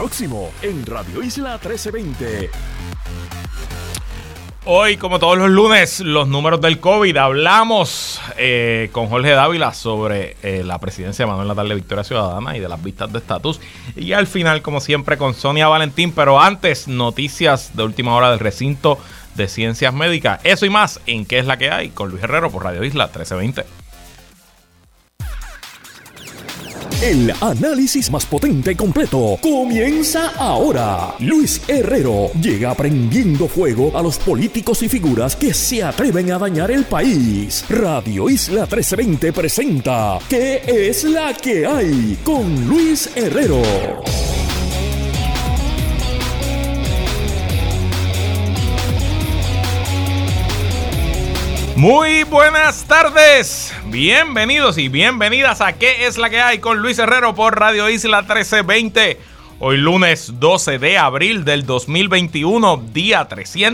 próximo en Radio Isla 1320. Hoy, como todos los lunes, los números del COVID. Hablamos con Jorge Dávila sobre la presidencia de Manuel Natal de Victoria Ciudadana y de las vistas de estatus. Y al final, como siempre, con Sonia Valentín. Pero antes, noticias de última hora del recinto de Ciencias Médicas. Eso y más en ¿Qué es la que hay? Con Luis Herrero por Radio Isla 1320. El análisis más potente y completo comienza ahora. Luis Herrero llega prendiendo fuego a los políticos y figuras que se atreven a dañar el país. Radio Isla 1320 presenta ¿Qué es la que hay? Con Luis Herrero. Muy buenas tardes, bienvenidos y bienvenidas a ¿Qué es la que hay? Con Luis Herrero por Radio Isla 1320. Hoy lunes 12 de abril del 2021, día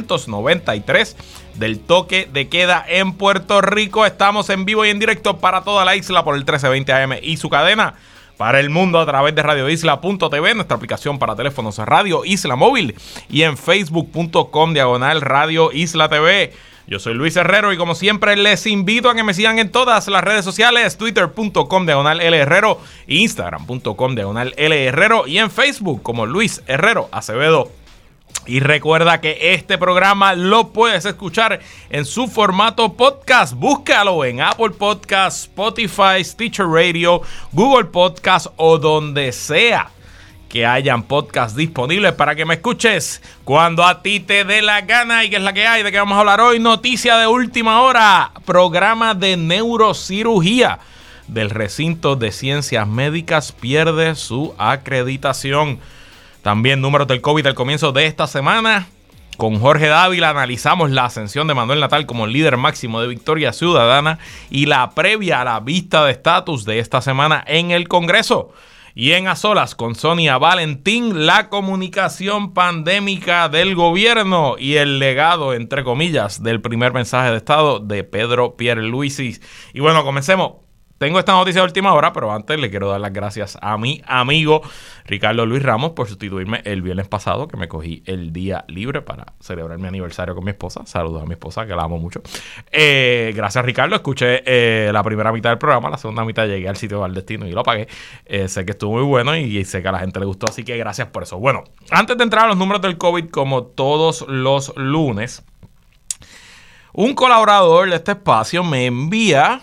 393 del toque de queda en Puerto Rico. Estamos en vivo y en directo para toda la isla por el 1320 AM y su cadena para el mundo a través de radioisla.tv, nuestra aplicación para teléfonos Radio Isla Móvil y en facebook.com/Radio Isla TV. Yo soy Luis Herrero y como siempre les invito a que me sigan en todas las redes sociales, twitter.com/LHerrero, instagram.com/LHerrero y en Facebook como Luis Herrero Acevedo. Y recuerda que este programa lo puedes escuchar en su formato podcast. Búscalo en Apple Podcasts, Spotify, Stitcher Radio, Google Podcasts o donde sea que hayan podcasts disponibles para que me escuches cuando a ti te dé la gana. ¿Y qué es la que hay? ¿De qué vamos a hablar hoy? Noticia de última hora. Programa de neurocirugía del recinto de Ciencias Médicas pierde su acreditación. También números del COVID al comienzo de esta semana. Con Jorge Dávila analizamos la ascensión de Manuel Natal como líder máximo de Victoria Ciudadana y la previa a la vista de estatus de esta semana en el Congreso. Y en A Solas con Sonia Valentín, la comunicación pandémica del gobierno y el legado, entre comillas, del primer mensaje de Estado de Pedro Pierluisi. Y bueno, comencemos. Tengo esta noticia de última hora, pero antes le quiero dar las gracias a mi amigo Ricardo Luis Ramos por sustituirme el viernes pasado, que me cogí el día libre para celebrar mi aniversario con mi esposa. Saludos a mi esposa, que la amo mucho. Gracias, Ricardo. Escuché la primera mitad del programa, la segunda mitad llegué al sitio del destino y lo pagué. Sé que estuvo muy bueno y sé que a la gente le gustó, así que gracias por eso. Bueno, antes de entrar a los números del COVID, como todos los lunes, un colaborador de este espacio me envía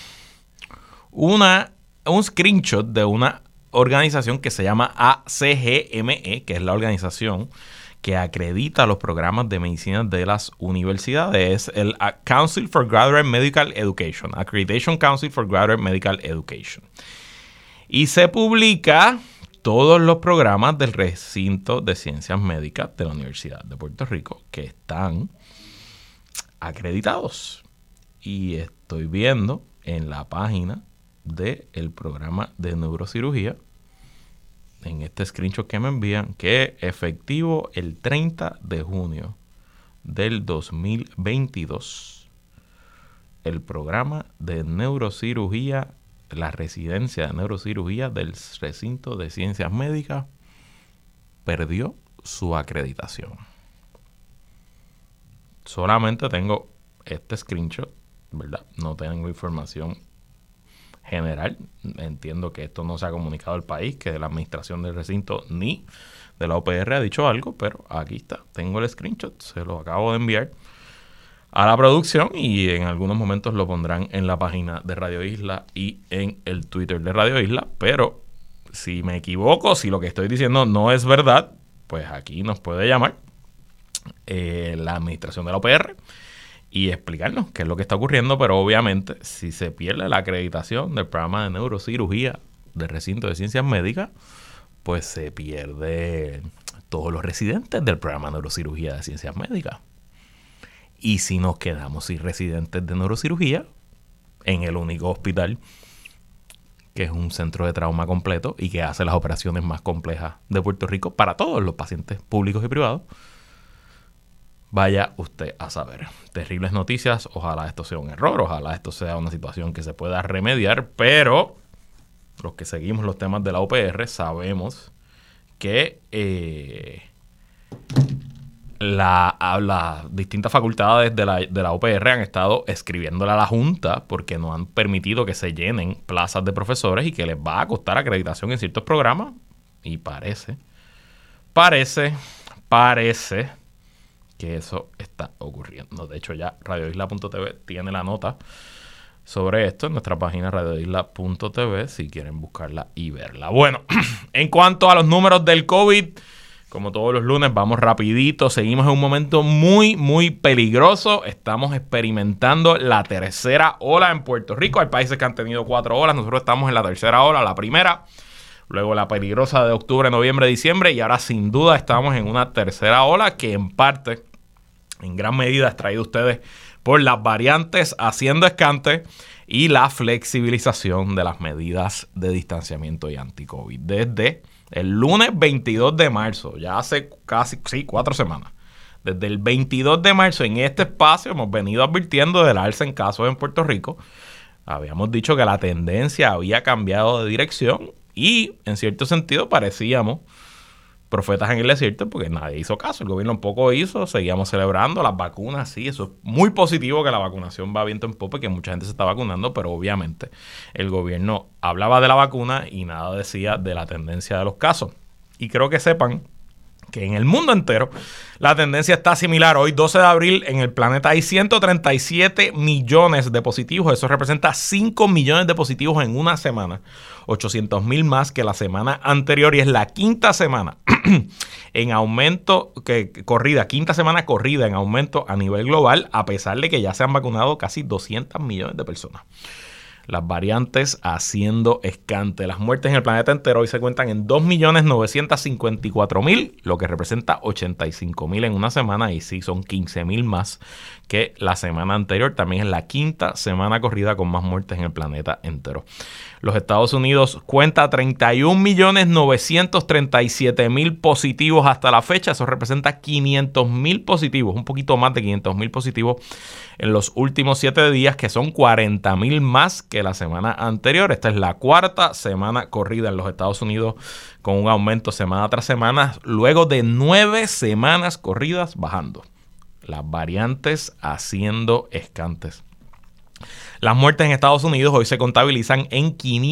un screenshot de una organización que se llama ACGME, que es la organización que acredita los programas de medicina de las universidades, el Council for Graduate Medical Education, Accreditation Council for Graduate Medical Education. Y se publica todos los programas del recinto de ciencias médicas de la Universidad de Puerto Rico que están acreditados. Y estoy viendo en la página del programa de neurocirugía, en este screenshot que me envían, que efectivo el 30 de junio del 2022, el programa de neurocirugía, la residencia de neurocirugía del recinto de ciencias médicas perdió su acreditación. Solamente tengo este screenshot, ¿verdad? No tengo información general. Entiendo que esto no se ha comunicado al país, que la administración del recinto ni de la OPR ha dicho algo, pero aquí está, tengo el screenshot, se lo acabo de enviar a la producción y en algunos momentos lo pondrán en la página de Radio Isla y en el Twitter de Radio Isla, pero si me equivoco, si lo que estoy diciendo no es verdad, pues aquí nos puede llamar la administración de la OPR y explicarnos qué es lo que está ocurriendo, pero obviamente si se pierde la acreditación del programa de neurocirugía del recinto de ciencias médicas, pues se pierde todos los residentes del programa de neurocirugía de ciencias médicas. Y si nos quedamos sin residentes de neurocirugía en el único hospital que es un centro de trauma completo y que hace las operaciones más complejas de Puerto Rico para todos los pacientes públicos y privados, vaya usted a saber. Terribles noticias. Ojalá esto sea un error. Ojalá esto sea una situación que se pueda remediar. Pero los que seguimos los temas de la OPR sabemos que las distintas facultades de la UPR han estado escribiéndole a la Junta porque no han permitido que se llenen plazas de profesores y que les va a costar acreditación en ciertos programas. Y parece que eso está ocurriendo. De hecho, ya radioisla.tv tiene la nota sobre esto en nuestra página radioisla.tv si quieren buscarla y verla. Bueno, en cuanto a los números del COVID, como todos los lunes, vamos rapidito. Seguimos en un momento muy, muy peligroso. Estamos experimentando la tercera ola en Puerto Rico. Hay países que han tenido 4 olas. Nosotros estamos en la tercera ola, la primera. Luego la peligrosa de octubre, noviembre, diciembre. Y ahora sin duda estamos en una tercera ola que en parte, en gran medida, es traído a ustedes por las variantes haciendo escante y la flexibilización de las medidas de distanciamiento y anti-COVID. Desde el lunes 22 de marzo, ya hace casi 4 semanas. Desde el 22 de marzo en este espacio hemos venido advirtiendo del alza en casos en Puerto Rico. Habíamos dicho que la tendencia había cambiado de dirección y en cierto sentido parecíamos profetas en el desierto porque nadie hizo caso. El gobierno un poco hizo, seguíamos celebrando las vacunas, sí, eso es muy positivo que la vacunación va viento en popa y que mucha gente se está vacunando, pero obviamente el gobierno hablaba de la vacuna y nada decía de la tendencia de los casos. Y creo que sepan que en el mundo entero la tendencia está similar. Hoy, 12 de abril, en el planeta hay 137 millones de positivos. Eso representa 5 millones de positivos en una semana. 800,000 más que la semana anterior y es la quinta semana en aumento, quinta semana corrida en aumento a nivel global, a pesar de que ya se han vacunado casi 200 millones de personas. Las variantes haciendo escante. Las muertes en el planeta entero hoy se cuentan en 2.954.000, lo que representa 85,000 en una semana y sí son 15,000 más que la semana anterior. También es la quinta semana corrida con más muertes en el planeta entero. Los Estados Unidos cuenta 31.937.000 positivos hasta la fecha. Eso representa 500,000 positivos, un poquito más de 500,000 positivos en los últimos 7 días, que son 40,000 más que la semana anterior. Esta es la cuarta semana corrida en los Estados Unidos con un aumento semana tras semana, luego de 9 semanas corridas bajando. Las variantes haciendo escantes. Las muertes en Estados Unidos hoy se contabilizan en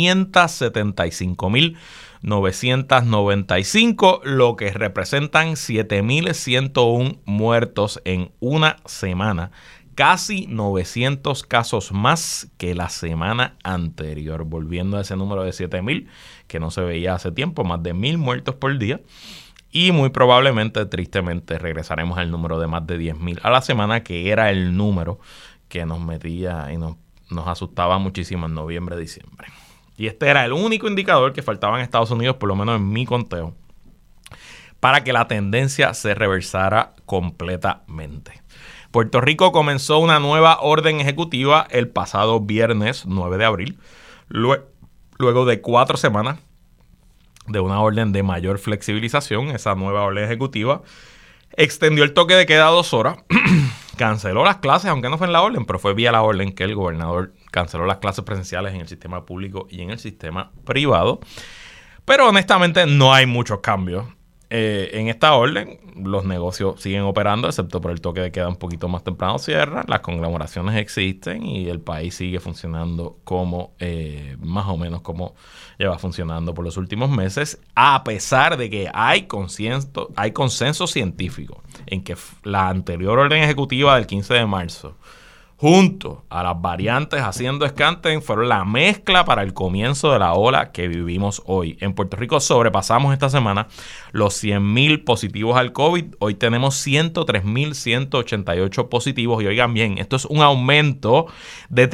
575,995, lo que representan 7,101 muertos en una semana. Casi 900 casos más que la semana anterior, volviendo a ese número de 7,000 que no se veía hace tiempo, más de 1,000 muertos por día. Y muy probablemente, tristemente, regresaremos al número de más de 10,000 a la semana, que era el número que nos metía y nos asustaba muchísimo en noviembre, diciembre. Y este era el único indicador que faltaba en Estados Unidos, por lo menos en mi conteo, para que la tendencia se reversara completamente. Puerto Rico comenzó una nueva orden ejecutiva el pasado viernes 9 de abril, luego de 4 semanas de una orden de mayor flexibilización. Esa nueva orden ejecutiva extendió el toque de queda a 2 horas, canceló las clases, aunque no fue en la orden, pero fue vía la orden que el gobernador canceló las clases presenciales en el sistema público y en el sistema privado. Pero honestamente no hay muchos cambios. En esta orden, los negocios siguen operando, excepto por el toque de queda un poquito más temprano cierran, las conglomeraciones existen y el país sigue funcionando como, más o menos como lleva funcionando por los últimos meses, a pesar de que hay consenso científico en que la anterior orden ejecutiva del 15 de marzo, junto a las variantes haciendo escante, fueron la mezcla para el comienzo de la ola que vivimos hoy. En Puerto Rico sobrepasamos esta semana los 100,000 positivos al COVID. Hoy tenemos 103,188 positivos. Y oigan bien, esto es un aumento de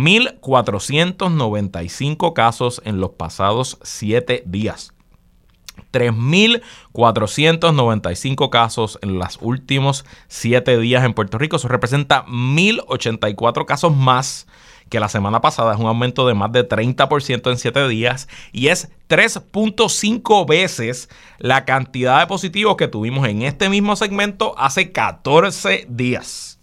3,495 casos en los pasados 7 días. 3,495 casos en los últimos 7 días en Puerto Rico. Eso representa 1,084 casos más que la semana pasada. Es un aumento de más de 30% en 7 días y es 3.5 veces la cantidad de positivos que tuvimos en este mismo segmento hace 14 días.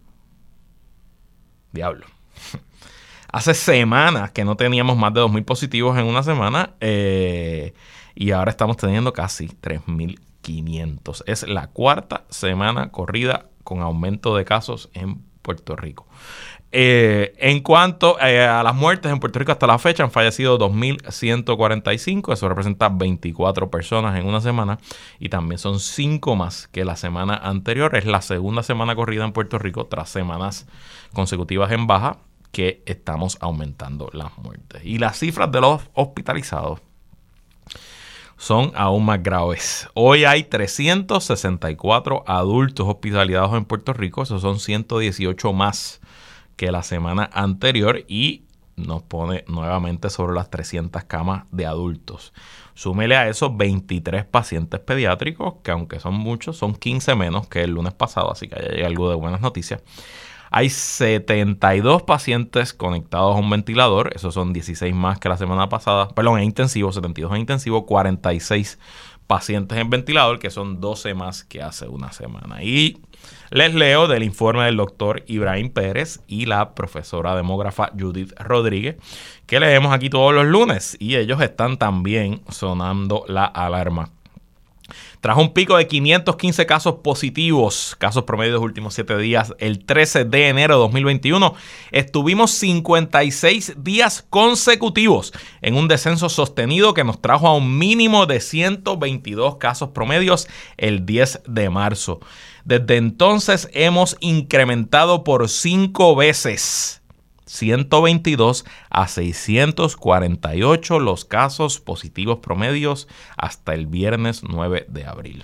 Diablo. Hace semanas que no teníamos más de 2,000 positivos en una semana. y ahora estamos teniendo casi 3.500. Es la cuarta semana corrida con aumento de casos en Puerto Rico. En cuanto a las muertes en Puerto Rico hasta la fecha, han fallecido 2.145. Eso representa 24 personas en una semana y también son 5 más que la semana anterior. Es la segunda semana corrida en Puerto Rico tras semanas consecutivas en baja que estamos aumentando las muertes. Y las cifras de los hospitalizados son aún más graves. Hoy hay 364 adultos hospitalizados en Puerto Rico. Esos son 118 más que la semana anterior y nos pone nuevamente sobre las 300 camas de adultos. Súmele a esos 23 pacientes pediátricos, que aunque son muchos, son 15 menos que el lunes pasado, así que ya hay algo de buenas noticias. Hay 72 pacientes conectados a un ventilador, esos son 16 más que la semana pasada, perdón, en intensivo, 72 en intensivo, 46 pacientes en ventilador, que son 12 más que hace una semana. Y les leo del informe del doctor Ibrahim Pérez y la profesora demógrafa Judith Rodríguez, que leemos aquí todos los lunes, y ellos están también sonando la alarma. Tras un pico de 515 casos positivos, casos promedio de los últimos 7 días, el 13 de enero de 2021, estuvimos 56 días consecutivos en un descenso sostenido que nos trajo a un mínimo de 122 casos promedios el 10 de marzo. Desde entonces hemos incrementado por 5 veces, 122 a 648 los casos positivos promedios hasta el viernes 9 de abril.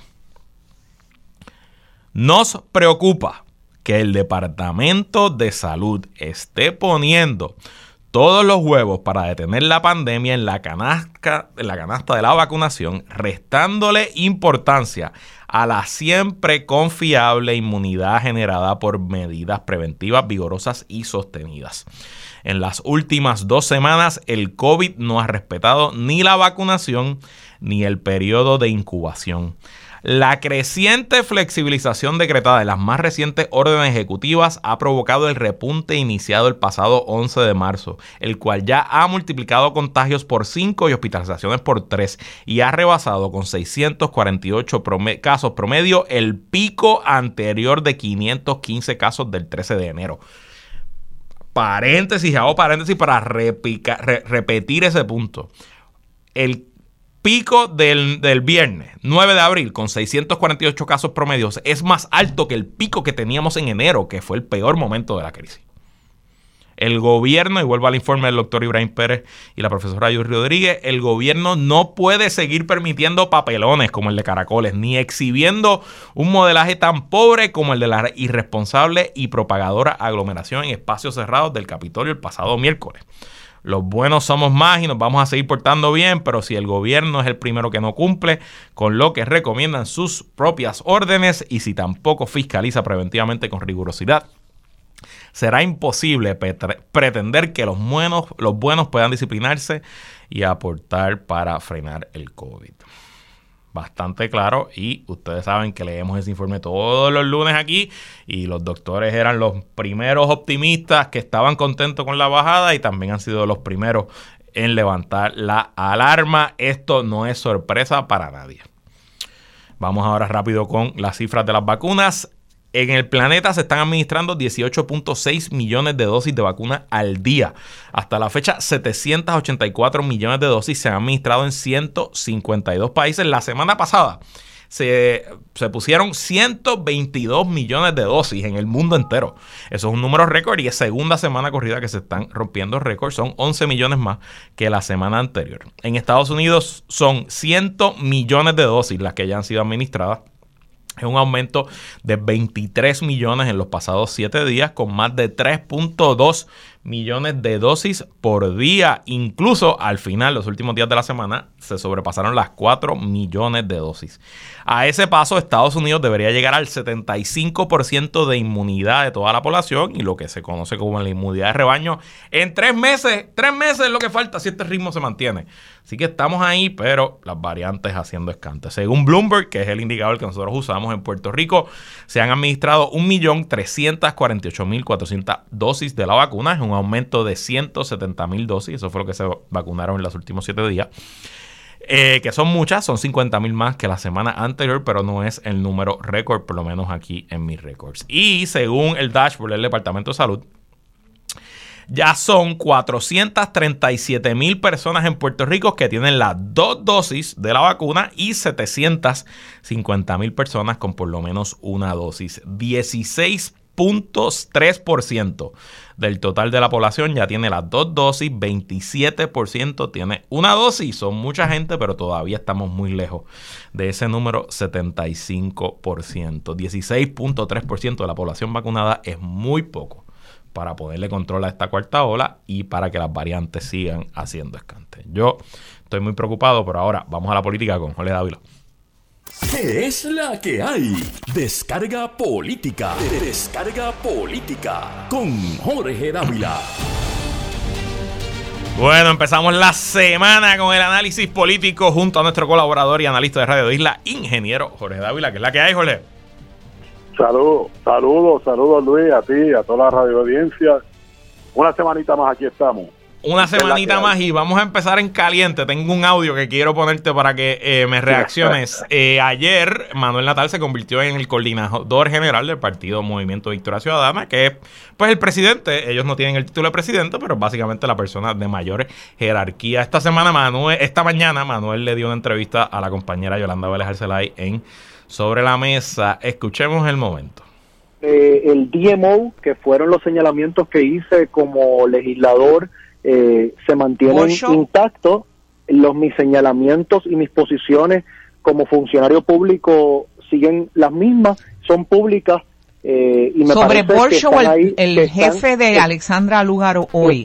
Nos preocupa que el Departamento de Salud esté poniendo todos los huevos para detener la pandemia en la canasta de la vacunación, restándole importancia a la siempre confiable inmunidad generada por medidas preventivas vigorosas y sostenidas. En las últimas 2 semanas, el COVID no ha respetado ni la vacunación ni el periodo de incubación. La creciente flexibilización decretada en las más recientes órdenes ejecutivas ha provocado el repunte iniciado el pasado 11 de marzo, el cual ya ha multiplicado contagios por 5 y hospitalizaciones por 3 y ha rebasado con 648 casos promedio el pico anterior de 515 casos del 13 de enero. Hago paréntesis para repetir ese punto. El pico del viernes 9 de abril con 648 casos promedios es más alto que el pico que teníamos en enero, que fue el peor momento de la crisis. El gobierno, y vuelvo al informe del doctor Ibrahim Pérez y la profesora Judith Rodríguez, el gobierno no puede seguir permitiendo papelones como el de Caracoles, ni exhibiendo un modelaje tan pobre como el de la irresponsable y propagadora aglomeración en espacios cerrados del Capitolio el pasado miércoles. Los buenos somos más y nos vamos a seguir portando bien, pero si el gobierno es el primero que no cumple con lo que recomiendan sus propias órdenes y si tampoco fiscaliza preventivamente con rigurosidad, será imposible pretender que los buenos puedan disciplinarse y aportar para frenar el COVID. Bastante claro, y ustedes saben que leemos ese informe todos los lunes aquí y los doctores eran los primeros optimistas que estaban contentos con la bajada y también han sido los primeros en levantar la alarma. Esto no es sorpresa para nadie. Vamos ahora rápido con las cifras de las vacunas. En el planeta se están administrando 18.6 millones de dosis de vacuna al día. Hasta la fecha, 784 millones de dosis se han administrado en 152 países. La semana pasada se pusieron 122 millones de dosis en el mundo entero. Eso es un número récord y es segunda semana corrida que se están rompiendo récords. Son 11 millones más que la semana anterior. En Estados Unidos son 100 millones de dosis las que ya han sido administradas. Es un aumento de 23 millones en los pasados 7 días, con más de 3.2 millones de dosis por día. Incluso al final, los últimos días de la semana, se sobrepasaron las 4 millones de dosis. A ese paso, Estados Unidos debería llegar al 75% de inmunidad de toda la población y lo que se conoce como la inmunidad de rebaño en 3 meses. 3 meses es lo que falta si este ritmo se mantiene. Así que estamos ahí, pero las variantes haciendo escante. Según Bloomberg, que es el indicador que nosotros usamos en Puerto Rico, se han administrado 1.348.400 dosis de la vacuna. Es un aumento de 170.000 dosis. Eso fue lo que se vacunaron en los últimos 7 días. que son muchas, son 50,000 más que la semana anterior, pero no es el número récord, por lo menos aquí en mis récords. Y según el dashboard del Departamento de Salud, ya son 437,000 personas en Puerto Rico que tienen las 2 dosis de la vacuna y 750,000 personas con por lo menos una dosis. 16.3% del total de la población ya tiene las 2 dosis, 27% tiene una dosis. Son mucha gente, pero todavía estamos muy lejos de ese número 75%. 16.3% de la población vacunada es muy poco para poderle control a esta cuarta ola y para que las variantes sigan haciendo escante. Yo estoy muy preocupado, pero ahora vamos a la política con Jorge Dávila. ¿Qué es la que hay? Descarga política. Descarga política con Jorge Dávila. Bueno, empezamos la semana con el análisis político junto a nuestro colaborador y analista de Radio Isla, ingeniero Jorge Dávila. ¿Qué es la que hay, Jorge? Saludos Luis, a ti, a toda la radio audiencia. Una semanita más aquí estamos. Una semanita más y vamos a empezar en caliente. Tengo un audio que quiero ponerte para que me reacciones. Ayer Manuel Natal se convirtió en el coordinador general del partido Movimiento Victoria Ciudadana, que es pues el presidente. Ellos no tienen el título de presidente, pero básicamente la persona de mayor jerarquía. Esta mañana Manuel le dio una entrevista a la compañera Yolanda Vélez Arcelay en Sobre la Mesa. Escuchemos el momento. El DMO, que fueron los señalamientos que hice como legislador, se mantienen intactos. Mis señalamientos y mis posiciones como funcionario público siguen las mismas, son públicas. Y me sobre Borshow, el jefe de Alexandra Lúgaro hoy.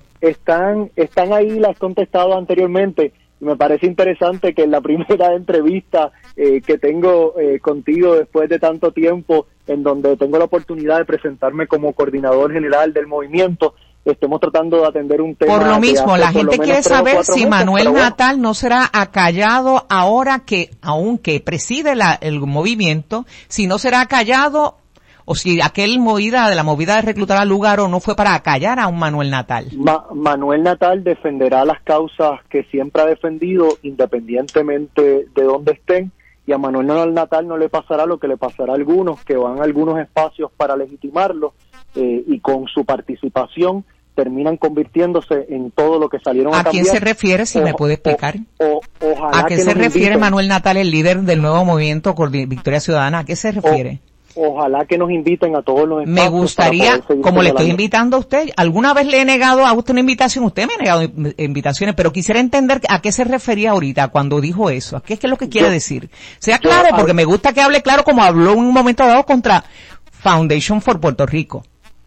Están ahí, las he contestado anteriormente. Y me parece interesante que en la primera entrevista que tengo contigo después de tanto tiempo, en donde tengo la oportunidad de presentarme como coordinador general del movimiento, estemos tratando de atender un tema. Por lo mismo, la gente quiere saber si Manuel Natal no será acallado ahora que, aunque preside el movimiento, si no será acallado o si la movida de reclutar a Lúgaro no fue para acallar a un Manuel Natal. Manuel Natal defenderá las causas que siempre ha defendido, independientemente de dónde estén, y a Manuel Natal no le pasará lo que le pasará a algunos, que van a algunos espacios para legitimarlo, y con su participación terminan convirtiéndose en todo lo que salieron a cambiar. ¿A quién se refiere, si me puede explicar? Ojalá. ¿A qué se refiere Manuel Natal, el líder del nuevo movimiento Victoria Ciudadana? ¿A qué se refiere? Ojalá que nos inviten a todos los espacios. Me gustaría, como le estoy invitando a usted, alguna vez le he negado a usted una invitación, usted me ha negado invitaciones, pero quisiera entender a qué se refería ahorita cuando dijo eso, a qué es lo que quiere decir. Sea claro, porque me gusta que hable claro como habló en un momento dado contra Foundation for Puerto Rico.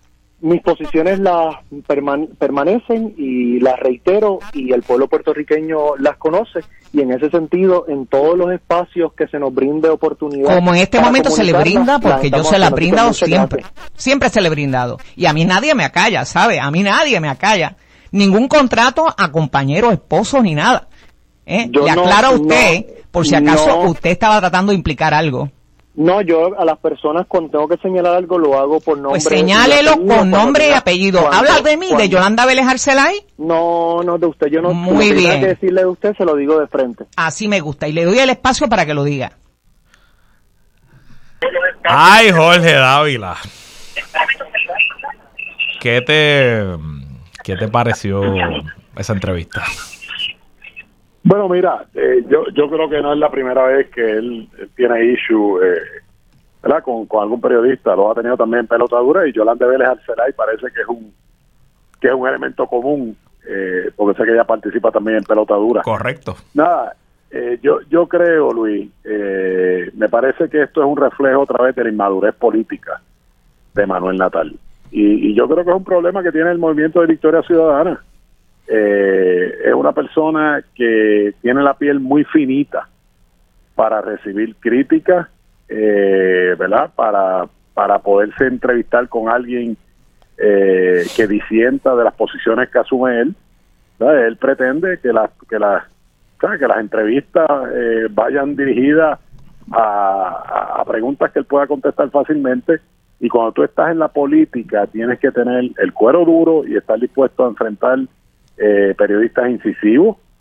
Mis posiciones las permanecen y las reitero, y el pueblo puertorriqueño las conoce, y en ese sentido, en todos los espacios que se nos brinde oportunidad. Como en este momento se le brinda, porque yo se la he brindado siempre. Siempre se le he brindado. Y a mí nadie me acalla, ¿sabe? A mí nadie me acalla. Ningún contrato a compañeros, esposos, ni nada. Le aclaro a usted, por si acaso usted estaba tratando de implicar algo. No, yo a las personas cuando tengo que señalar algo lo hago por nombre. Pues señálelo con nombre y apellido. ¿Habla de mí, de Yolanda Vélez Arcelay? No, de usted. Yo no. Muy bien. Que decirle de usted, se lo digo de frente. Así me gusta. Y le doy el espacio para que lo diga. Ay, Jorge Dávila. ¿Qué te pareció esa entrevista? Bueno, mira, yo creo que no es la primera vez que él tiene issue, ¿verdad? Con algún periodista. Lo ha tenido también en pelotadura, y Yolanda Vélez Arcelay parece que es un elemento común, porque sé que ella participa también en pelotadura. Correcto. Nada, yo creo, Luis, me parece que esto es un reflejo otra vez de la inmadurez política de Manuel Natal. Y yo creo que es un problema que tiene el movimiento de Victoria Ciudadana. Es una persona que tiene la piel muy finita para recibir críticas, ¿verdad? Para poderse entrevistar con alguien que disienta de las posiciones que asume él. ¿Verdad? Él pretende que las entrevistas vayan dirigidas a preguntas que él pueda contestar fácilmente. Y cuando tú estás en la política, tienes que tener el cuero duro y estar dispuesto a enfrentar periodistas incisivos,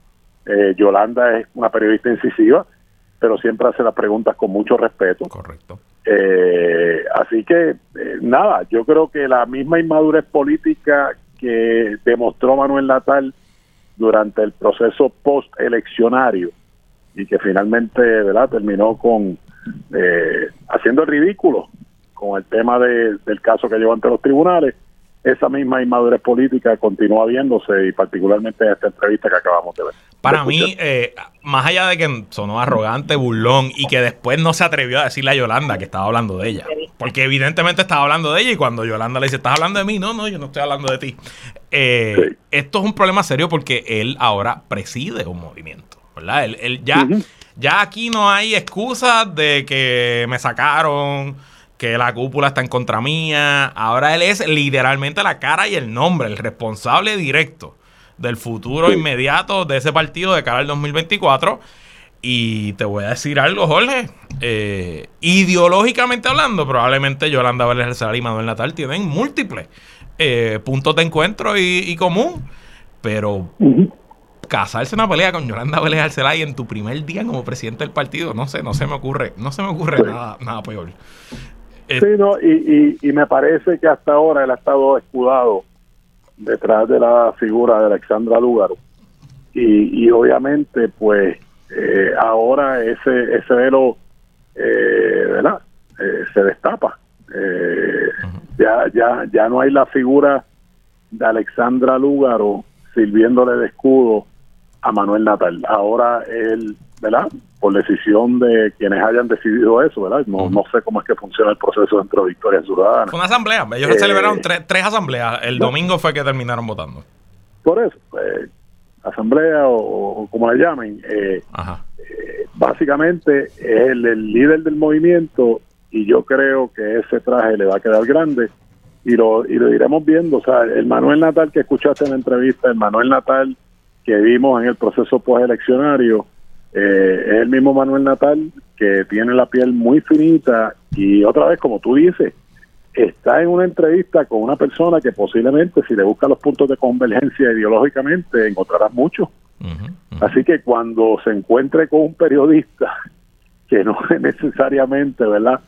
Yolanda es una periodista incisiva, pero siempre hace las preguntas con mucho respeto. Correcto. Así que, nada, yo creo que la misma inmadurez política que demostró Manuel Natal durante el proceso post-eleccionario y que finalmente, ¿verdad?, terminó con haciendo el ridículo con el tema del caso que llevó ante los tribunales, esa misma inmadurez política continúa viéndose, y particularmente en esta entrevista que acabamos de ver. Para mí, más allá de que sonó arrogante, burlón, y que después no se atrevió a decirle a Yolanda que estaba hablando de ella, porque evidentemente estaba hablando de ella, y cuando Yolanda le dice, ¿estás hablando de mí? No, yo no estoy hablando de ti. Sí. Esto es un problema serio porque él ahora preside un movimiento, ¿verdad? Él ya, ya aquí no hay excusas de que me sacaron, que la cúpula está en contra mía. Ahora él es literalmente la cara y el nombre, el responsable directo del futuro inmediato de ese partido de cara al 2024. Y te voy a decir algo, Jorge. Ideológicamente hablando, probablemente Yolanda Vélez Arcelay y Manuel Natal tienen múltiples puntos de encuentro y común. Pero casarse una pelea con Yolanda Vélez Arcelay en tu primer día como presidente del partido, no se me ocurre nada peor. Sí, no, y me parece que hasta ahora él ha estado escudado detrás de la figura de Alexandra Lúgaro, y obviamente pues ahora ese velo ¿verdad? Se destapa. Ya no hay la figura de Alexandra Lúgaro sirviéndole de escudo a Manuel Natal. Ahora él, ¿verdad?, por decisión de quienes hayan decidido eso, ¿verdad? No sé cómo es que funciona el proceso dentro de Victoria Ciudadana. Fue una asamblea. Ellos celebraron tres asambleas. El domingo fue que terminaron votando. Por eso, asamblea o como la llamen, básicamente es el líder del movimiento, y yo creo que ese traje le va a quedar grande, y lo iremos viendo. O sea, el Manuel Natal que escuchaste en la entrevista, el Manuel Natal que vimos en el proceso posteleccionario, es el mismo Manuel Natal que tiene la piel muy finita, y otra vez, como tú dices, está en una entrevista con una persona que posiblemente, si le busca los puntos de convergencia ideológicamente, encontrarás muchos. Así que cuando se encuentre con un periodista que no necesariamente, ¿verdad?,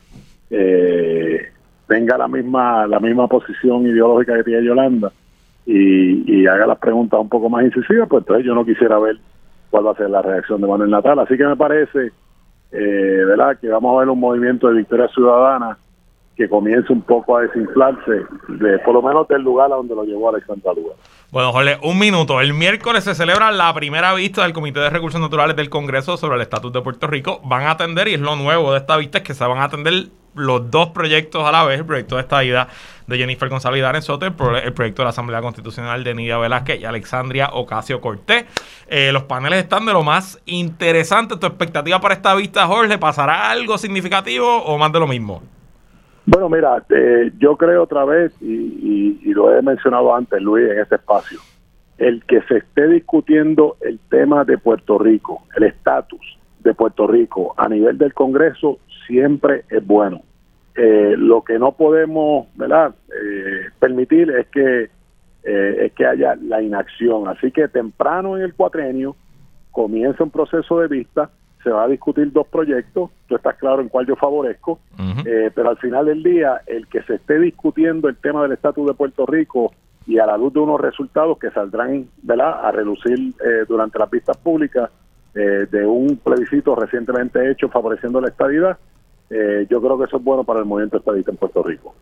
tenga la misma posición ideológica que tiene Yolanda, y haga las preguntas un poco más incisivas, pues entonces yo no quisiera ver cuál va a ser la reacción de Manuel Natal. Así que me parece, ¿verdad?, que vamos a ver un movimiento de Victoria Ciudadana que comience un poco a desinflarse, por lo menos del lugar a donde lo llevó Alexandra Lúgaro. Bueno, Jorge, un minuto. El miércoles se celebra la primera vista del Comité de Recursos Naturales del Congreso sobre el estatus de Puerto Rico. Van a atender, y es lo nuevo de esta vista, es que se van a atender los dos proyectos a la vez: el proyecto de estadidad de Jennifer González y Darren Soto, el proyecto de la Asamblea Constitucional de Nidia Velázquez y Alexandria Ocasio-Cortez. Los paneles están de lo más interesante. ¿Tu expectativa para esta vista, Jorge? ¿Pasará algo significativo o más de lo mismo? Bueno, mira, yo creo otra vez, y lo he mencionado antes, Luis, en este espacio, el que se esté discutiendo el tema de Puerto Rico, el estatus de Puerto Rico a nivel del Congreso, siempre es bueno. Lo que no podemos, ¿verdad?, permitir es que haya la inacción. Así que temprano en el cuatrienio comienza un proceso de vista, se va a discutir dos proyectos, tú estás claro en cuál yo favorezco, pero al final del día, el que se esté discutiendo el tema del estatus de Puerto Rico, y a la luz de unos resultados que saldrán, ¿verdad?, a relucir durante las vistas públicas, de un plebiscito recientemente hecho favoreciendo la estadidad, yo creo que eso es bueno para el movimiento estadista en Puerto Rico.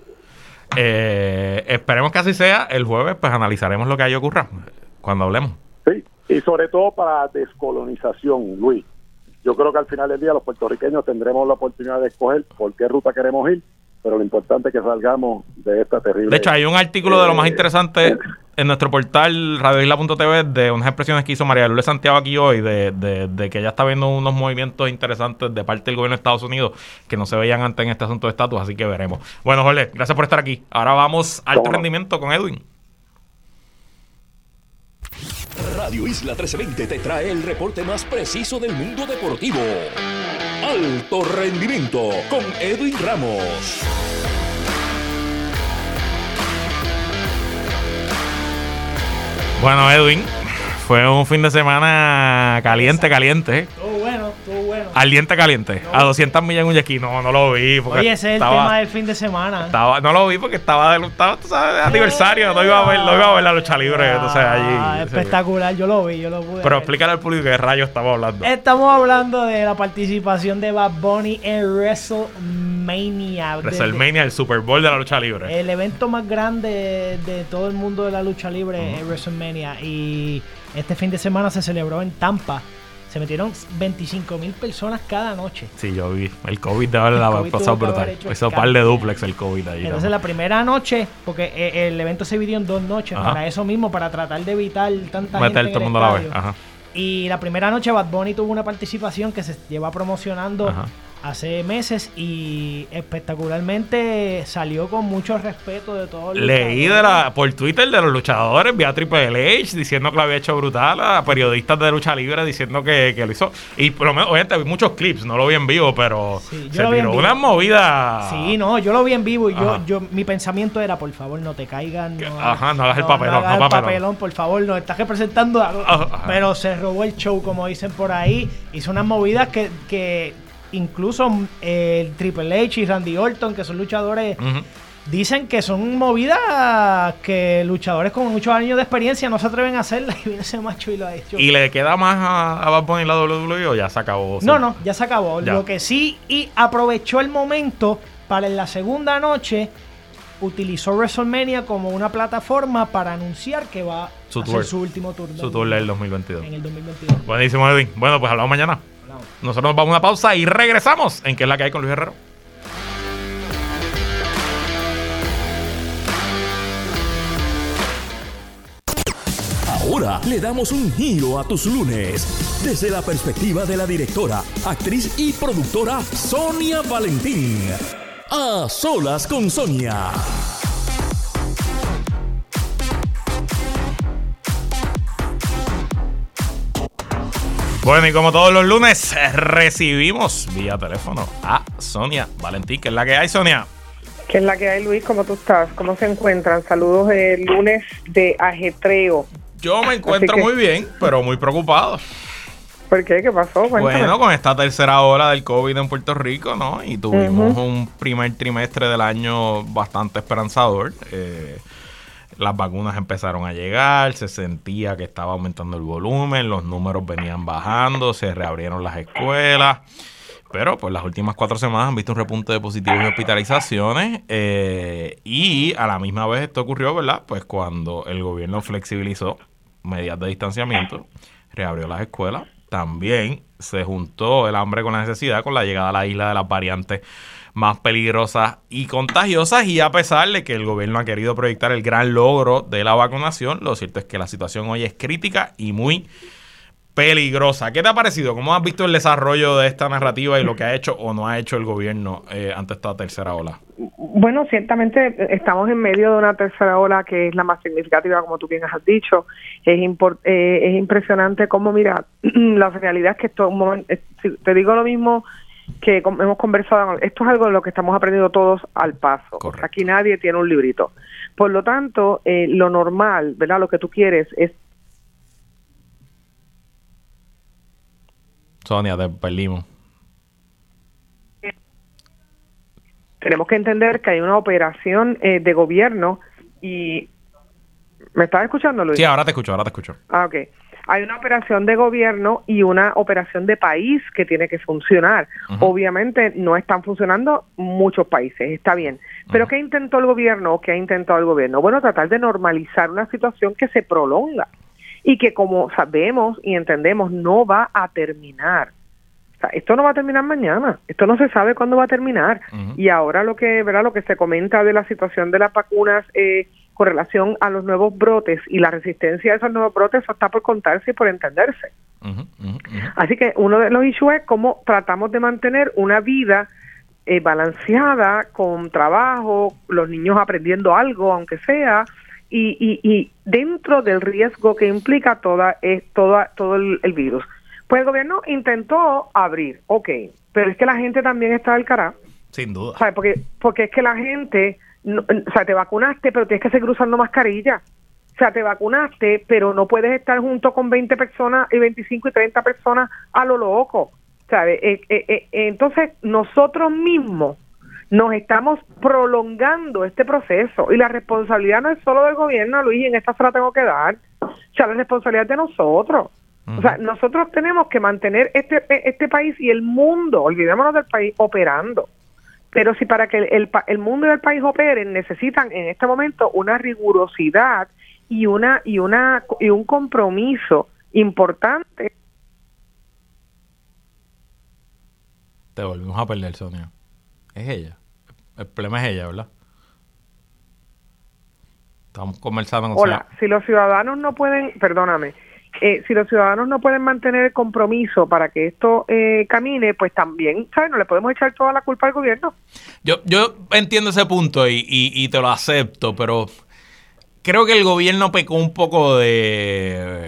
Esperemos que así sea. El jueves pues analizaremos lo que ahí ocurra cuando hablemos. Sí, y sobre todo para descolonización, Luis. Yo creo que al final del día los puertorriqueños tendremos la oportunidad de escoger por qué ruta queremos ir, pero lo importante es que salgamos de esta terrible... De hecho, hay un artículo de lo más interesante en nuestro portal radioisla.tv de unas expresiones que hizo María Lourdes Santiago aquí hoy, de que ella está viendo unos movimientos interesantes de parte del gobierno de Estados Unidos que no se veían antes en este asunto de estatus, así que veremos. Bueno, Jorge, gracias por estar aquí. Ahora vamos a alto rendimiento con Edwin. Radio Isla 1320 te trae el reporte más preciso del mundo deportivo. Alto rendimiento con Edwin Ramos. Bueno, Edwin, Fue un fin de semana caliente. Estuvo bueno. Ardiente caliente. No. A 200 millas en un jet ski. No lo vi. Porque oye, ese es el tema del fin de semana. No lo vi porque estaba tú sabes, de aniversario. No iba a ver la lucha libre. Entonces, allí. Espectacular, yo lo pude Pero explícale al público qué rayos estamos hablando. Estamos hablando de la participación de Bad Bunny en WrestleMania. WrestleMania, el Super Bowl de la lucha libre. El evento más grande de todo el mundo de la lucha libre es WrestleMania. Y este fin de semana se celebró en Tampa. Se metieron 25,000 personas cada noche. Sí, yo vi. El COVID de haber pasado brutal. Hizo par de duplex el COVID ahí. Entonces la primera noche, porque el evento se dividió en 2 noches, para eso mismo, para tratar de evitar tanta gente en el estadio. A la vez. Ajá. Y la primera noche Bad Bunny tuvo una participación que se lleva promocionando hace meses y espectacularmente salió con mucho respeto de todos los leí por Twitter de los luchadores, vi a Triple H diciendo que lo había hecho brutal, a periodistas de lucha libre diciendo que lo hizo, y por lo menos, obviamente vi muchos clips, no lo vi en vivo, pero sí, se tiró una movida. Sí, no, yo lo vi en vivo y yo mi pensamiento era, por favor, no te caigan, no hagas el papelón, no hagas el papelón, por favor, no estás representando algo, pero se robó el show, como dicen por ahí, hizo unas movidas que incluso el Triple H y Randy Orton, que son luchadores, dicen que son movidas que luchadores con muchos años de experiencia no se atreven a hacerlas, y viene ese macho y lo ha hecho. ¿Y le queda más a Bad Bunny la WWE o ya se acabó? No, ya se acabó. Ya. Lo que sí, y aprovechó el momento para en la segunda noche utilizó WrestleMania como una plataforma para anunciar que va a hacer su último tour. Su tour del 2022. En el 2022. Buenísimo, Edwin. Bueno, pues hablamos mañana. Nosotros nos vamos a una pausa y regresamos en ¿Qué es la que hay con Luis Herrero? Ahora le damos un giro a tus lunes desde la perspectiva de la directora, actriz y productora Sonia Valentín. A solas con Sonia. Bueno, y como todos los lunes, recibimos vía teléfono a Sonia Valentín. ¿Qué es la que hay, Sonia? ¿Qué es la que hay, Luis? ¿Cómo tú estás? ¿Cómo se encuentran? Saludos del lunes de ajetreo. Yo me encuentro muy bien, pero muy preocupado. ¿Por qué? ¿Qué pasó? Cuéntame. Bueno, con esta tercera ola del COVID en Puerto Rico, ¿no? Y tuvimos un primer trimestre del año bastante esperanzador. Las vacunas empezaron a llegar, se sentía que estaba aumentando el volumen, los números venían bajando, se reabrieron las escuelas, pero pues las últimas 4 semanas han visto un repunte de positivos y hospitalizaciones, y a la misma vez esto ocurrió, ¿verdad? Pues cuando el gobierno flexibilizó medidas de distanciamiento, reabrió las escuelas, también se juntó el hambre con la necesidad con la llegada a la isla de las variantes más peligrosas y contagiosas, y a pesar de que el gobierno ha querido proyectar el gran logro de la vacunación, lo cierto es que la situación hoy es crítica y muy peligrosa. ¿Qué te ha parecido? ¿Cómo has visto el desarrollo de esta narrativa y lo que ha hecho o no ha hecho el gobierno ante esta tercera ola? Bueno, ciertamente estamos en medio de una tercera ola que es la más significativa, como tú bien has dicho. Es impresionante cómo, mira, la realidad es que esto, te digo lo mismo que hemos conversado, esto es algo de lo que estamos aprendiendo todos al paso. Correcto. Aquí nadie tiene un librito. Por lo tanto, lo normal, ¿verdad? Lo que tú quieres es... Sonia, te perdimos. Tenemos que entender que hay una operación de gobierno y... ¿Me estás escuchando, Luis? Sí, ahora te escucho. Ah, ok. Hay una operación de gobierno y una operación de país que tiene que funcionar. Obviamente no están funcionando muchos países, está bien. Pero ¿qué intentó el gobierno? ¿Qué ha intentado el gobierno? Bueno, tratar de normalizar una situación que se prolonga y que, como sabemos y entendemos, no va a terminar. O sea, esto no va a terminar mañana. Esto no se sabe cuándo va a terminar. Y ahora lo que se comenta de la situación de las vacunas con relación a los nuevos brotes y la resistencia a esos nuevos brotes, eso está por contarse y por entenderse. Así que uno de los issues es cómo tratamos de mantener una vida balanceada, con trabajo, los niños aprendiendo algo, aunque sea, y dentro del riesgo que implica todo el virus. Pues el gobierno intentó abrir, pero es que la gente también está al carajo. Sin duda. ¿Sabes? Porque es que la gente... No, o sea, te vacunaste, pero tienes que seguir usando mascarilla. O sea, te vacunaste, pero no puedes estar junto con 20 personas y 25 y 30 personas a lo loco. ¿Sabes? Entonces, nosotros mismos nos estamos prolongando este proceso y la responsabilidad no es solo del gobierno, Luis, y en esta se la tengo que dar. O sea, la responsabilidad es de nosotros. O sea, nosotros tenemos que mantener este país y el mundo, olvidémonos del país, operando. Pero si para que el mundo y el país operen, necesitan en este momento una rigurosidad y un compromiso importante. Te volvimos a perder, Sonia. Es ella. El problema es ella, ¿verdad? Estamos conversando con Hola, si los ciudadanos no pueden, perdóname, si los ciudadanos no pueden mantener el compromiso para que esto camine, pues también, ¿sabes? No le podemos echar toda la culpa al gobierno. Yo entiendo ese punto y te lo acepto, pero creo que el gobierno pecó un poco de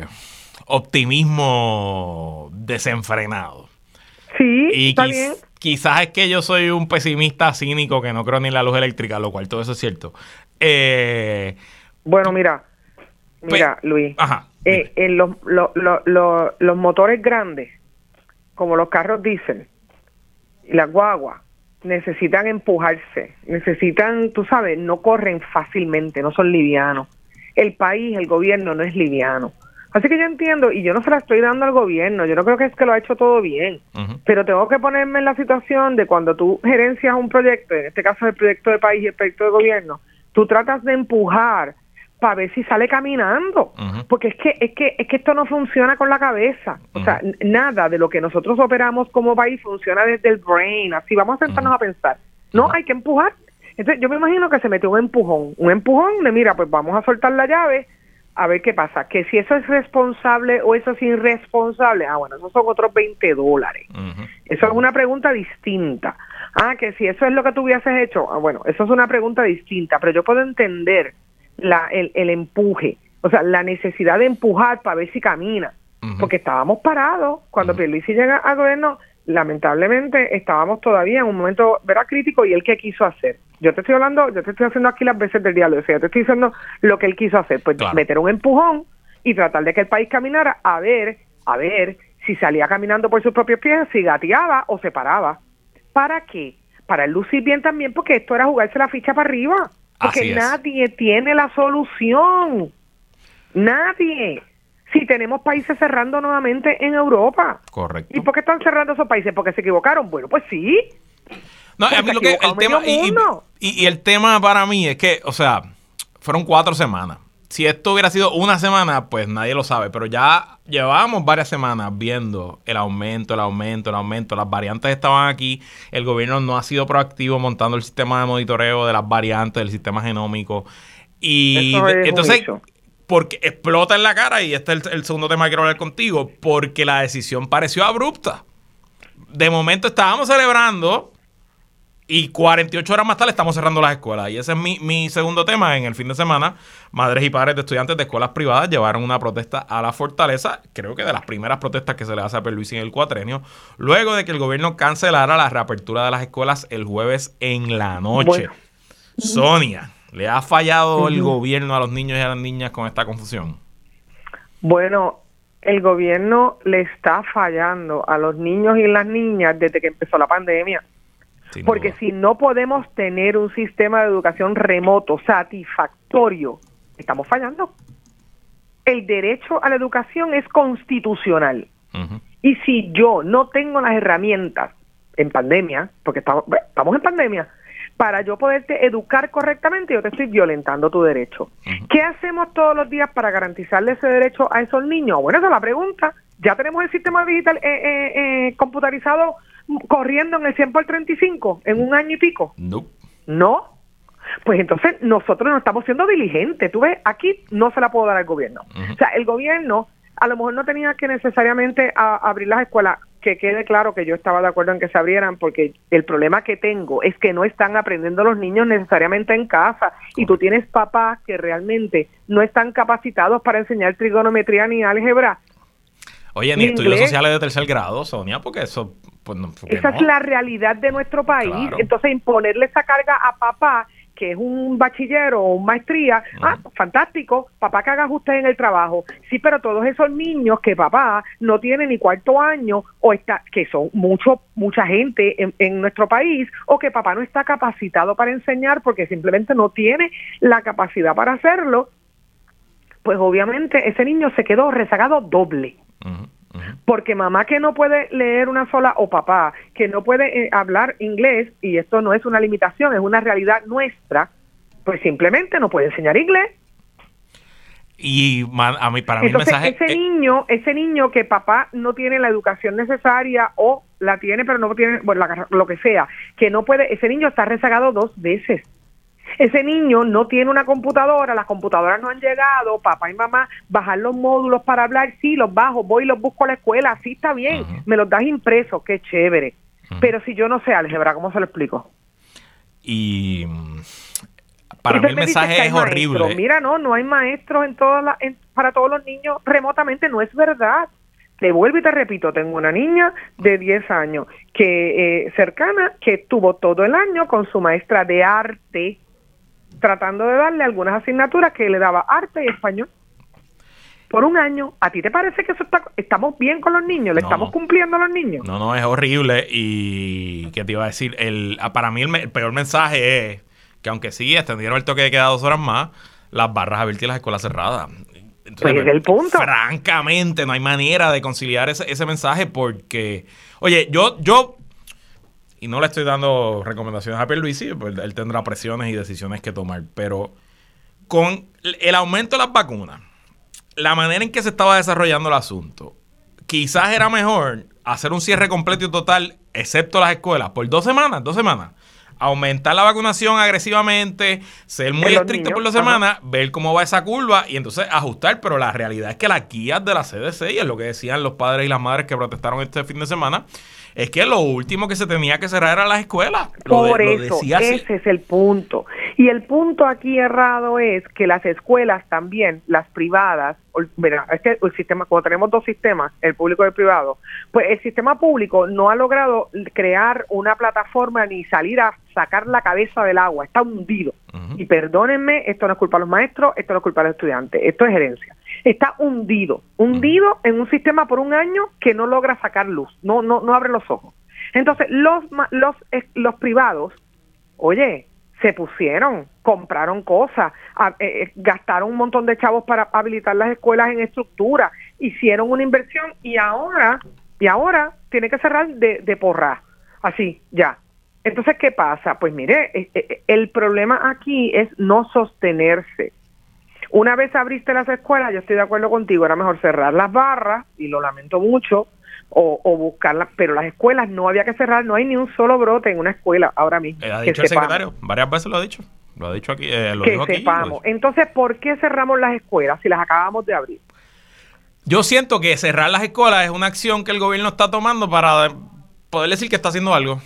optimismo desenfrenado. Sí, y está bien. Quizás es que yo soy un pesimista cínico que no creo ni en la luz eléctrica, lo cual todo eso es cierto. Bueno, mira, Luis, ajá. En los motores grandes, como los carros diésel y las guaguas, necesitan empujarse, necesitan, tú sabes, no corren fácilmente, no son livianos. El país, el gobierno no es liviano. Así que yo entiendo, y yo no se la estoy dando al gobierno, yo no creo que es que lo ha hecho todo bien, pero tengo que ponerme en la situación de cuando tú gerencias un proyecto, en este caso el proyecto de país y el proyecto de gobierno, tú tratas de empujar para ver si sale caminando, porque es que esto no funciona con la cabeza, o sea, nada de lo que nosotros operamos como país funciona desde el brain, así vamos a sentarnos a pensar, no, hay que empujar. Entonces yo me imagino que se metió un empujón de mira, pues vamos a soltar la llave, a ver qué pasa, que si eso es responsable o eso es irresponsable, bueno, esos son otros $20. Eso es una pregunta distinta. Que si eso es lo que tú hubieses hecho, bueno, eso es una pregunta distinta, pero yo puedo entender el empuje, o sea, la necesidad de empujar para ver si camina, porque estábamos parados, cuando Pierluisi llega al gobierno, lamentablemente estábamos todavía en un momento, ¿verdad?, crítico, y él qué quiso hacer. Yo te estoy haciendo aquí las veces del diálogo, o sea, yo te estoy diciendo lo que él quiso hacer, pues claro, meter un empujón y tratar de que el país caminara, a ver si salía caminando por sus propios pies, si gateaba o se paraba. ¿Para qué? Para él lucir bien también, porque esto era jugarse la ficha para arriba, porque nadie tiene la solución, nadie. Si tenemos países cerrando nuevamente en Europa. Correcto. ¿Y por qué están cerrando esos países? ¿Porque se equivocaron? Bueno, pues sí. No, a mí lo que el tema y el tema para mí es que, o sea, fueron 4 semanas. Si esto hubiera sido una semana, pues nadie lo sabe, pero ya llevábamos varias semanas viendo el aumento, las variantes estaban aquí, el gobierno no ha sido proactivo montando el sistema de monitoreo de las variantes, del sistema genómico, y entonces porque explota en la cara, y este es el segundo tema que quiero hablar contigo, porque la decisión pareció abrupta. De momento estábamos celebrando y 48 horas más tarde estamos cerrando las escuelas. Y ese es mi segundo tema. En el fin de semana, madres y padres de estudiantes de escuelas privadas llevaron una protesta a la Fortaleza, creo que de las primeras protestas que se le hace a Pierluisi en el cuatrenio, luego de que el gobierno cancelara la reapertura de las escuelas el jueves en la noche. Bueno. Sonia, ¿le ha fallado el gobierno a los niños y a las niñas con esta confusión? Bueno, el gobierno le está fallando a los niños y las niñas desde que empezó la pandemia. Porque si no podemos tener un sistema de educación remoto satisfactorio, estamos fallando. El derecho a la educación es constitucional. Y si yo no tengo las herramientas en pandemia, porque estamos en pandemia, para yo poderte educar correctamente, yo te estoy violentando tu derecho. ¿Qué hacemos todos los días para garantizarle ese derecho a esos niños? Bueno, esa es la pregunta. Ya tenemos el sistema digital computarizado corriendo en el 100/35 en un año y pico. No. Pues entonces nosotros no estamos siendo diligentes. Tú ves, aquí no se la puedo dar al gobierno. O sea, el gobierno a lo mejor no tenía que necesariamente abrir las escuelas. Que quede claro que yo estaba de acuerdo en que se abrieran, porque el problema que tengo es que no están aprendiendo los niños necesariamente en casa, y tú tienes papás que realmente no están capacitados para enseñar trigonometría ni álgebra. Oye, ni estudios sociales de tercer grado, Sonia, porque eso... Pues no, esa es la realidad de nuestro país. Claro. Entonces, imponerle esa carga a papá que es un bachiller o un maestría, fantástico, papá que haga ajustes en el trabajo. Sí, pero todos esos niños que papá no tiene ni cuarto año, o está, que son mucha gente en nuestro país, o que papá no está capacitado para enseñar porque simplemente no tiene la capacidad para hacerlo, pues obviamente ese niño se quedó rezagado doble. Porque mamá que no puede leer una sola, o papá que no puede hablar inglés, y esto no es una limitación, es una realidad nuestra, pues simplemente no puede enseñar inglés. Y para mí entonces, el mensaje... ese niño que papá no tiene la educación necesaria, o la tiene pero no tiene, bueno, lo que sea, que no puede, ese niño está rezagado 2 veces. Ese niño no tiene una computadora, las computadoras no han llegado, papá y mamá bajar los módulos para hablar, sí, los bajo, voy y los busco a la escuela, sí, está bien, me los das impresos, qué chévere. Pero si yo no sé álgebra, ¿cómo se lo explico? Y para mí el mensaje es horrible. Maestros. Mira, no hay maestros para todos los niños remotamente, no es verdad. Te vuelvo y te repito, tengo una niña de 10 años que cercana, que estuvo todo el año con su maestra de arte, tratando de darle algunas asignaturas que le daba arte y español por un año. ¿A ti te parece que estamos bien con los niños? ¿Le estamos cumpliendo a los niños? No, es horrible. Y ¿qué te iba a decir? Para mí el peor mensaje es que aunque sí extendieron el toque de queda 2 horas más, las barras abiertas y las escuelas cerradas. Entonces, pues es el punto. Francamente, no hay manera de conciliar ese mensaje porque, oye, yo y no le estoy dando recomendaciones a Pierluisi, pues él tendrá presiones y decisiones que tomar, pero con el aumento de las vacunas, la manera en que se estaba desarrollando el asunto, quizás era mejor hacer un cierre completo y total, excepto las escuelas, por 2 semanas, aumentar la vacunación agresivamente, ser muy estricto por 2 semanas, ver cómo va esa curva y entonces ajustar, pero la realidad es que las guías de la CDC, y es lo que decían los padres y las madres que protestaron este fin de semana, es que lo último que se tenía que cerrar eran las escuelas. Por eso, ese es el punto. Y el punto aquí errado es que las escuelas también, las privadas, mira, es que el sistema, cuando tenemos 2 sistemas, el público y el privado, pues el sistema público no ha logrado crear una plataforma ni salir a sacar la cabeza del agua, está hundido. Y perdónenme, esto no es culpa de los maestros, esto no es culpa de los estudiantes, esto es gerencia. Está hundido en un sistema por un año que no logra sacar luz, no abre los ojos. Entonces, los privados, oye, se pusieron, compraron cosas, gastaron un montón de chavos para habilitar las escuelas en estructura, hicieron una inversión y ahora tiene que cerrar de porra, así, ya. Entonces, ¿qué pasa? Pues mire, el problema aquí es no sostenerse. Una vez abriste las escuelas, yo estoy de acuerdo contigo, era mejor cerrar las barras, y lo lamento mucho, o buscarlas, pero las escuelas no había que cerrar, no hay ni un solo brote en una escuela ahora mismo. Ha dicho el secretario, varias veces lo ha dicho aquí, lo dijo aquí. Que sepamos. Entonces, ¿por qué cerramos las escuelas si las acabamos de abrir? Yo siento que cerrar las escuelas es una acción que el gobierno está tomando para poder decir que está haciendo algo.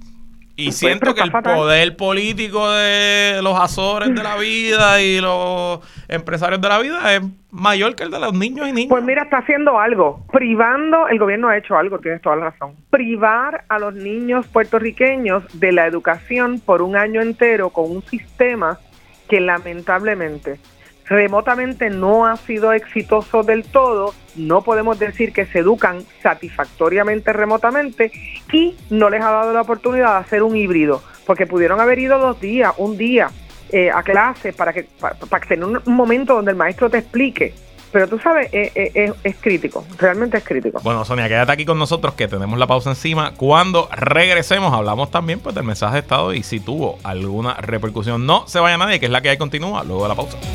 Y siento que el poder político de los Azores de la vida y los empresarios de la vida es mayor que el de los niños y niñas. Pues mira, está haciendo algo. El gobierno ha hecho algo, tienes toda la razón. Privar a los niños puertorriqueños de la educación por un año entero con un sistema que lamentablemente remotamente no ha sido exitoso del todo. No podemos decir que se educan satisfactoriamente remotamente y no les ha dado la oportunidad de hacer un híbrido, porque pudieron haber ido 2 días, un día a clase para que tener un momento donde el maestro te explique. Pero tú sabes, es crítico, realmente es crítico. Bueno, Sonia, quédate aquí con nosotros que tenemos la pausa encima. Cuando regresemos hablamos también pues del mensaje de Estado y si tuvo alguna repercusión. No se vaya nadie, que es la que hay, continúa luego de la pausa.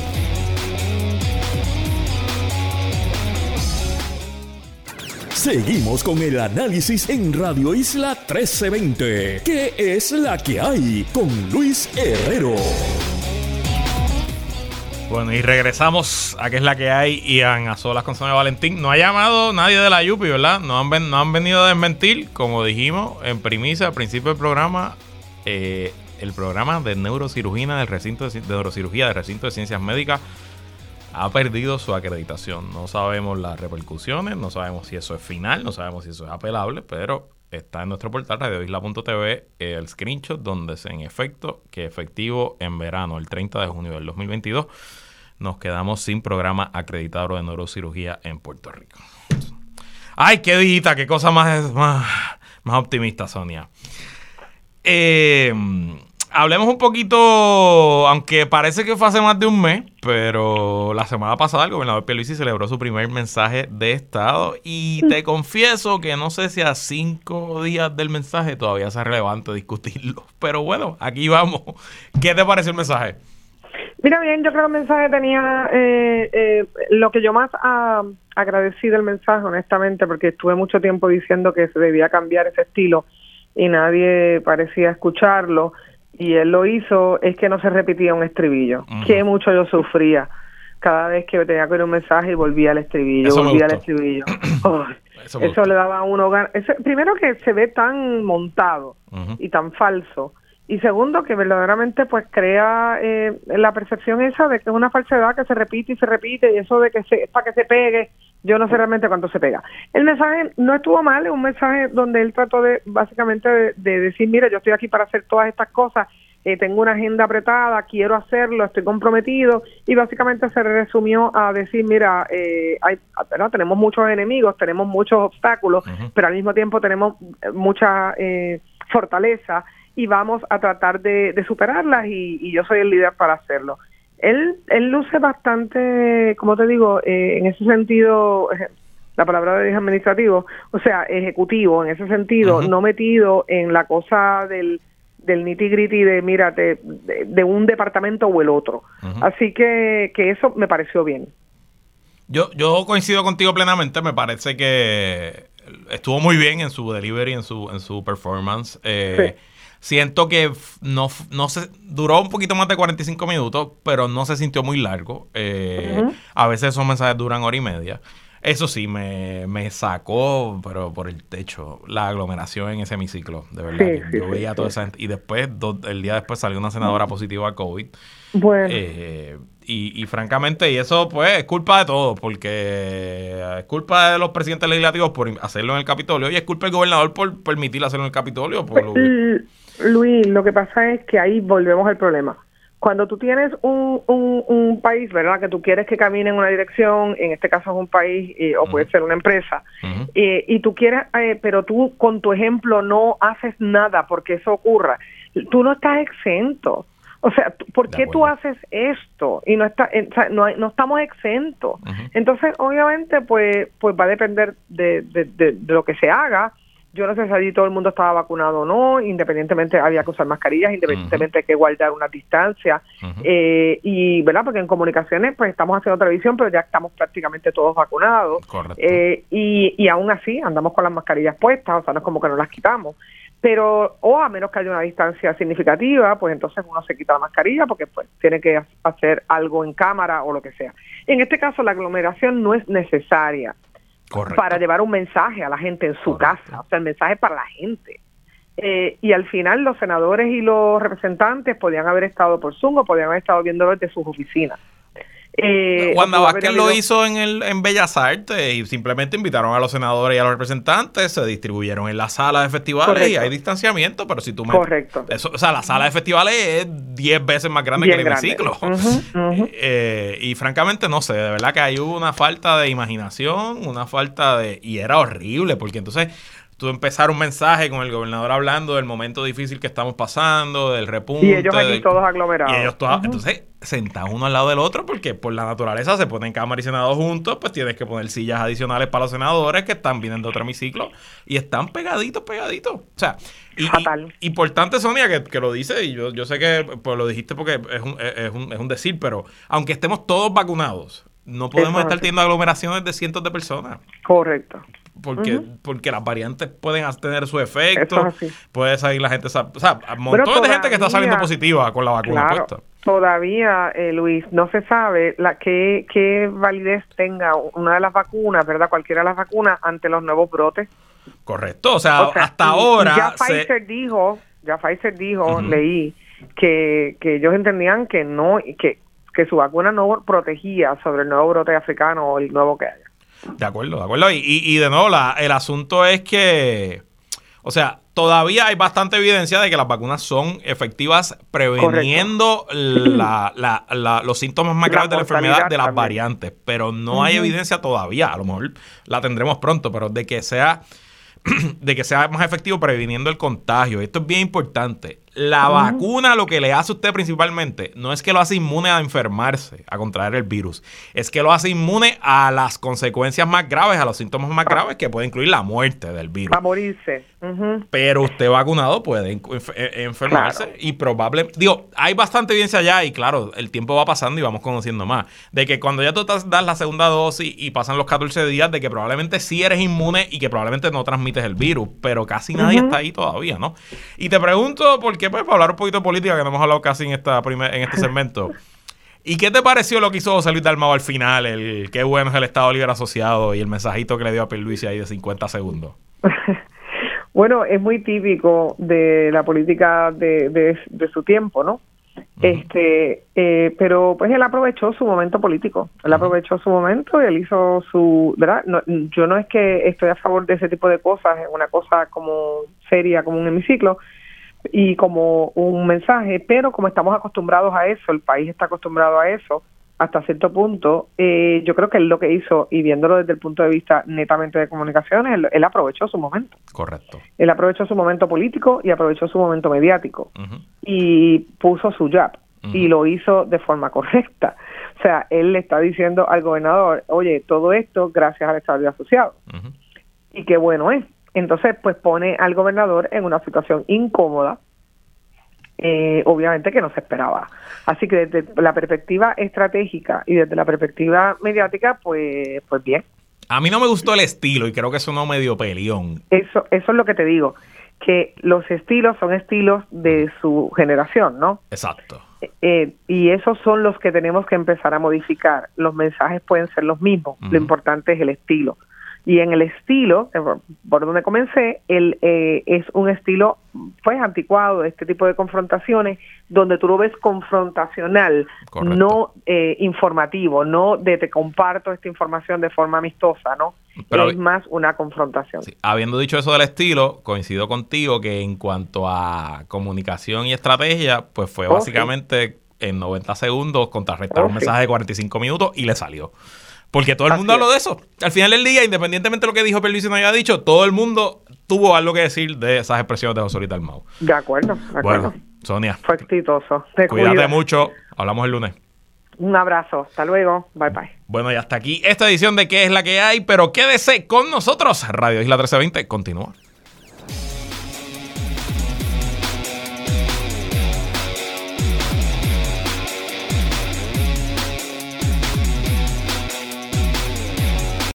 Seguimos con el análisis en Radio Isla 1320. ¿Qué es la que hay? Con Luis Herrero. Bueno, y regresamos a qué es la que hay y a solas con Sonia Valentín. No ha llamado nadie de la Yupi, ¿verdad? No han venido a desmentir, como dijimos en primicia al principio del programa, el programa de neurocirugía del recinto de ciencias médicas ha perdido su acreditación. No sabemos las repercusiones, no sabemos si eso es final, no sabemos si eso es apelable, pero está en nuestro portal radioisla.tv el screenshot donde en efecto, que efectivo en verano, el 30 de junio del 2022, nos quedamos sin programa acreditado de neurocirugía en Puerto Rico. Ay, qué dita, qué cosa más optimista, Sonia. Hablemos un poquito, aunque parece que fue hace más de un mes, pero la semana pasada el gobernador Pierluisi celebró su primer mensaje de Estado y te confieso que no sé si a 5 días del mensaje todavía sea relevante discutirlo, pero bueno, aquí vamos. ¿Qué te pareció el mensaje? Mira bien, yo creo que el mensaje tenía lo que yo más agradecí del mensaje, honestamente, porque estuve mucho tiempo diciendo que se debía cambiar ese estilo y nadie parecía escucharlo. Y él lo hizo, es que no se repetía un estribillo, que mucho yo sufría cada vez que tenía que oír un mensaje y volvía al estribillo, Eso le daba a uno ganas. Primero que se ve tan montado y tan falso, y segundo que verdaderamente pues crea la percepción esa de que es una falsedad que se repite y eso de que para que se pegue, yo no sé realmente cuánto se pega. El mensaje no estuvo mal, es un mensaje donde él trató de básicamente de decir, mira, yo estoy aquí para hacer todas estas cosas, tengo una agenda apretada, quiero hacerlo, estoy comprometido, y básicamente se resumió a decir, mira, tenemos muchos enemigos, tenemos muchos obstáculos, pero al mismo tiempo tenemos mucha fortaleza y vamos a tratar de superarlas y yo soy el líder para hacerlo. Él luce bastante, como te digo, en ese sentido, la palabra de administrativo, o sea, ejecutivo, en ese sentido, no metido en la cosa del nitty-gritty de, mírate, de un departamento o el otro. Así que eso me pareció bien. Yo coincido contigo plenamente, me parece que estuvo muy bien en su delivery, en su performance. Sí. Siento que no se duró un poquito más de 45 minutos, pero no se sintió muy largo. A veces esos mensajes duran hora y media. Eso sí, me sacó, pero por el techo, la aglomeración en ese hemiciclo, de verdad. Sí, yo veía toda esa gente. Y después, el día después salió una senadora positiva a COVID. Bueno. Y francamente, y eso pues es culpa de todos, porque es culpa de los presidentes legislativos por hacerlo en el Capitolio y es culpa del gobernador por permitir hacerlo en el Capitolio. Luis, lo que pasa es que ahí volvemos al problema. Cuando tú tienes un país, ¿verdad?, que tú quieres que camine en una dirección, en este caso es un país o puede ser una empresa, y tú quieres, pero tú con tu ejemplo no haces nada porque eso ocurra, tú no estás exento. O sea, ¿por qué tú haces esto? Y no estamos exentos. Entonces, obviamente, pues va a depender de lo que se haga. Yo no sé si allí todo el mundo estaba vacunado o no, independientemente había que usar mascarillas, independientemente hay que guardar una distancia. Y, ¿verdad? Porque en comunicaciones, pues estamos haciendo televisión, pero ya estamos prácticamente todos vacunados. Correcto. Y aún así andamos con las mascarillas puestas, o sea, no es como que no las quitamos. Pero, o a menos que haya una distancia significativa, pues entonces uno se quita la mascarilla porque pues tiene que hacer algo en cámara o lo que sea. En este caso, la aglomeración no es necesaria. Correcto. Para llevar un mensaje a la gente en su casa, o sea, el mensaje para la gente. Y al final los senadores y los representantes podían haber estado por Zoom o podían haber estado viéndolo desde sus oficinas. Wanda Vázquez lo hizo en Bellas Artes y simplemente invitaron a los senadores y a los representantes, se distribuyeron en la sala de festivales. Correcto. Y hay distanciamiento, pero si tú me... Correcto. Eso, o sea, la sala de festivales es 10 veces más grande que el hemiciclo. Y francamente no sé, de verdad que hay una falta de imaginación, una falta de... Y era horrible, porque entonces tú empezar un mensaje con el gobernador hablando del momento difícil que estamos pasando, del repunte. Y ellos aquí todos aglomerados. Y ellos todos, entonces, sentados uno al lado del otro, porque por la naturaleza se ponen Cámara y Senado juntos, pues tienes que poner sillas adicionales para los senadores que están viniendo de otro hemiciclo y están pegaditos. O sea, importante, Sonia, que lo dice, y yo sé que pues lo dijiste porque es un decir, pero aunque estemos todos vacunados, no podemos estar teniendo aglomeraciones de cientos de personas. Correcto. Porque las variantes pueden tener su efecto, puede salir la gente, o sea, un montón de gente que está saliendo positiva con la vacuna puesta. Todavía, Luis, no se sabe qué validez tenga una de las vacunas, ¿verdad? Cualquiera de las vacunas ante los nuevos brotes. Correcto, o sea hasta ahora... Ya Pfizer dijo, leí, que ellos entendían que no, que su vacuna no protegía sobre el nuevo brote africano o el nuevo que haya. De acuerdo. Y de nuevo, el asunto es que O sea, todavía hay bastante evidencia de que las vacunas son efectivas preveniendo los síntomas más graves de la enfermedad de las variantes, pero no hay evidencia todavía, a lo mejor la tendremos pronto, pero de que sea más efectivo previniendo el contagio. Esto es bien importante. La vacuna lo que le hace a usted principalmente no es que lo hace inmune a enfermarse, a contraer el virus, es que lo hace inmune a las consecuencias más graves, a los síntomas más graves, que puede incluir la muerte del virus. A morirse. Pero usted vacunado puede enfermarse y hay bastante evidencia ya y claro, el tiempo va pasando y vamos conociendo más, de que cuando ya tú das la segunda dosis y pasan los 14 días, de que probablemente sí eres inmune y que probablemente no transmites el virus, pero casi nadie está ahí todavía, ¿no? Y te pregunto, porque pues para hablar un poquito de política, que no hemos hablado casi en este segmento, ¿y qué te pareció lo que hizo José Luis Dalmau al final? Qué bueno es el Estado Libre Asociado y el mensajito que le dio a Pierluisi ahí de 50 segundos. Bueno, es muy típico de la política de su tiempo, ¿no? Pero pues él aprovechó su momento político, él aprovechó su momento y él hizo su, ¿verdad? No, yo no es que estoy a favor de ese tipo de cosas, es una cosa como seria, como un hemiciclo y como un mensaje, pero como estamos acostumbrados a eso, el país está acostumbrado a eso, hasta cierto punto, yo creo que él lo que hizo, y viéndolo desde el punto de vista netamente de comunicaciones, él aprovechó su momento. Correcto. Él aprovechó su momento político y aprovechó su momento mediático. Y puso su jab. Y lo hizo de forma correcta. O sea, él le está diciendo al gobernador, oye, todo esto gracias al Estado Libre Asociado. Y qué bueno es. Entonces, pues pone al gobernador en una situación incómoda, obviamente que no se esperaba. Así que desde la perspectiva estratégica y desde la perspectiva mediática, pues bien. A mí no me gustó el estilo y creo que sonó medio peleón. Eso es lo que te digo, que los estilos son estilos de su generación, ¿no? Exacto. Y esos son los que tenemos que empezar a modificar. Los mensajes pueden ser los mismos, lo importante es el estilo. Y en el estilo, por donde comencé, es un estilo pues anticuado, este tipo de confrontaciones, donde tú lo ves confrontacional, correcto, no informativo, no de te comparto esta información de forma amistosa, ¿no? Pero es más una confrontación. Sí, habiendo dicho eso del estilo, coincido contigo que en cuanto a comunicación y estrategia, pues fue básicamente en 90 segundos contrarrestar un mensaje de 45 minutos y le salió. Porque todo el mundo habló de eso. Al final del día, independientemente de lo que dijo Pierluisi no haya dicho, todo el mundo tuvo algo que decir de esas expresiones de José Luis Dalmau. De acuerdo. Bueno, Sonia. Fue exitoso. Cuídate mucho. Hablamos el lunes. Un abrazo. Hasta luego. Bye, bye. Bueno, y hasta aquí esta edición de ¿Qué es la que hay? Pero quédese con nosotros. Radio Isla 1320 continúa.